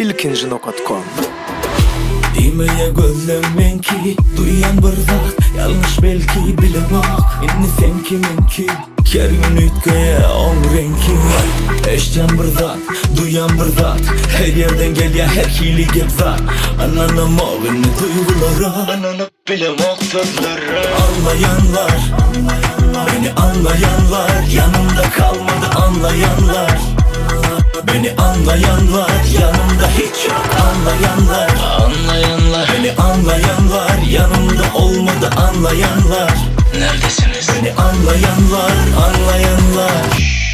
ilkinci.com. Demeye gözlemenki duyan bir zat, yanlış belki bilemek inni sen kiminki her gün ütköye on renki eşten bir zat, duyan bir zat, her yerden gel ya her hili gep zat. Anlamak inni duygulara, anlanıp bilemek sözlere. Anlayanlar, beni anlayanlar, yanımda kalmadı anlayanlar. Beni anlayanlar, yanımda hiç yok anlayanlar. Beni anlayanlar, yanımda olmadı anlayanlar. Neredesiniz? Beni anlayanlar, anlayanlar.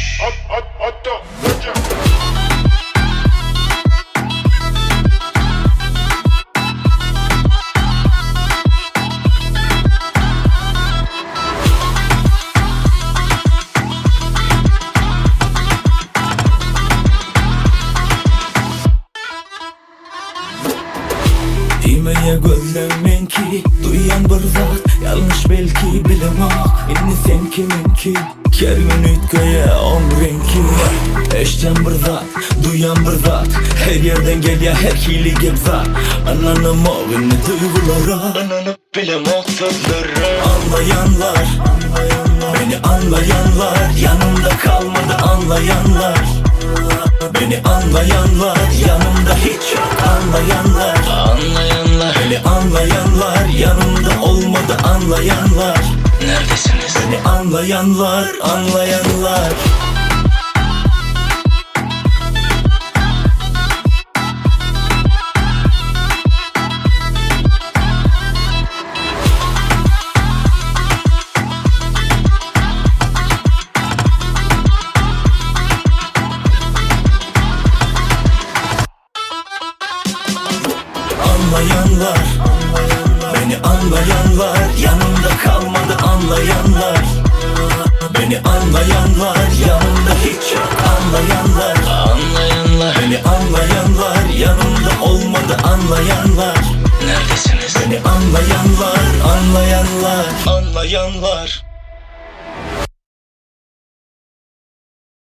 Demeye gözlemenki duyan bir zat, yanlış belki bilemek inni sen kiminki her gün ütköye on renki eşten bir zat, duyan bir zat, her yerden gel ya her hili gep zat. Anlamak inni duygulara, anlanıp bilemek sözlere. Anlayanlar, beni anlayanlar, yanımda kalmadı anlayanlar. Beni anlayanlar, yanımda hiç yok anlayanlar. Beni anlayanlar, yanımda olmadı anlayanlar. Neredesiniz? Beni anlayanlar, anlayanlar. Anlayanlar, beni anlayanlar, yanımda kalmadı anlayanlar. Beni anlayanlar, yanımda hiç yok anlayanlar. Beni anlayanlar, yanımda olmadı anlayanlar. Neredesiniz? Beni anlayanlar, anlayanlar, anlayanlar.